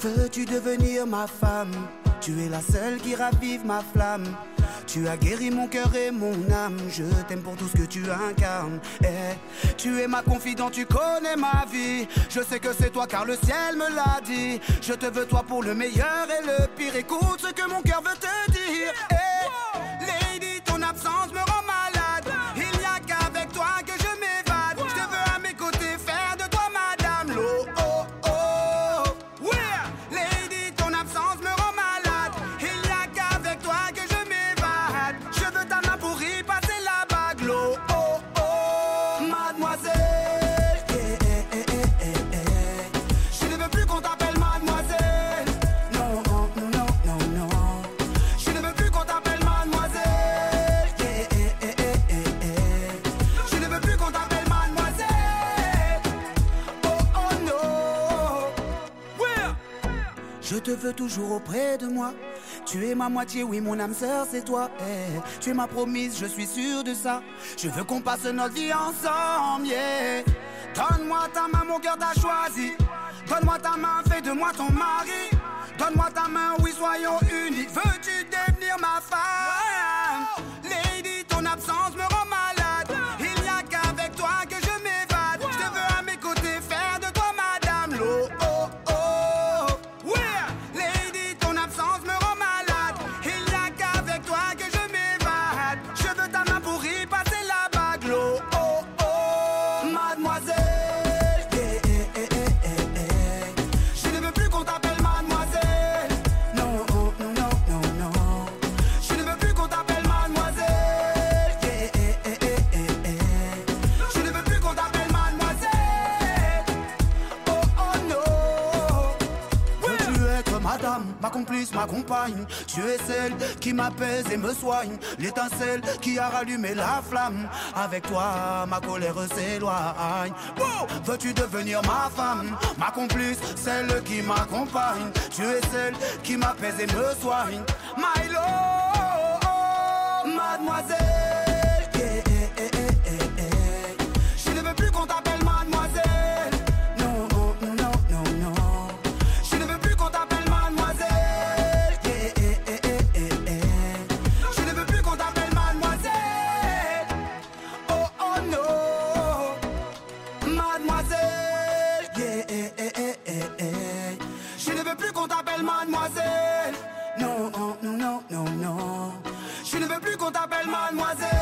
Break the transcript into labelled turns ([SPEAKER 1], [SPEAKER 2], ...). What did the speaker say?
[SPEAKER 1] Veux-tu devenir ma femme? Tu es la seule qui ravive ma flamme. Tu as guéri mon cœur et mon âme. Je t'aime pour tout ce que tu incarnes. Tu es ma confidente, tu connais ma vie. Je sais que c'est toi car le ciel me l'a dit. Je te veux toi pour le meilleur et le pire. Écoute ce que mon cœur veut te dire. Lady, ton absence me rend malade. Il n'y a qu'avec toi que je m'évade. Je te veux à mes côtés, faire de toi madame. L'eau, oh, oh. Yeah. Lady, ton absence me rend malade. Il n'y a qu'avec toi que je m'évade. Je veux ta main pour y passer la bague. L'eau, oh, oh. Mademoiselle. Je ne veux plus qu'on t'appelle mademoiselle. Non, non, non, non, non. Je ne veux plus qu'on t'appelle mademoiselle. Je ne veux plus qu'on t'appelle mademoiselle. Oh, oh, non. Yeah. Je te veux toujours auprès de moi. Tu es ma moitié, oui, mon âme sœur, c'est toi. Tu es ma promise, je suis sûr de ça. Je veux qu'on passe notre vie ensemble, yeah. Donne-moi ta main, mon cœur t'a choisi. Donne-moi ta main, fais de moi ton mari. Donne-moi ta main, oui, soyons unis. Veux-tu devenir ma femme? Lady, ton absence me rend malade. Il n'y a qu'avec toi que je m'évade. Je te veux à mes côtés, faire de toi madame. L'eau, oh, oh. Yeah. Lady, ton absence me rend malade. Il n'y a qu'avec toi que je m'évade. Je veux ta main pour y passer la bague. L'eau, oh, oh. Mademoiselle. Je ne veux plus qu'on t'appelle mademoiselle. Non, non, non, non, non. Je ne veux plus qu'on t'appelle mademoiselle. Je ne veux plus qu'on t'appelle mademoiselle. Oh, oh, non. Veux-tu être madame, ma complice, ma compagne? Tu es celle qui m'apaise et me soigne. L'étincelle qui a rallumé la flamme. Avec toi, ma colère s'éloigne. Oh, veux-tu devenir ma femme, ma complice, celle qui m'accompagne? Tu es celle qui m'apaise et me soigne. My love, mademoiselle. Je ne veux plus qu'on t'appelle mademoiselle. Non, non, non, non, non. Je ne veux plus qu'on t'appelle mademoiselle. Je ne veux plus qu'on t'appelle mademoiselle. Oh, oh, non. Mademoiselle. Je ne veux plus qu'on t'appelle mademoiselle. Non, non, non, non, non. Je ne veux plus qu'on t'appelle mademoiselle.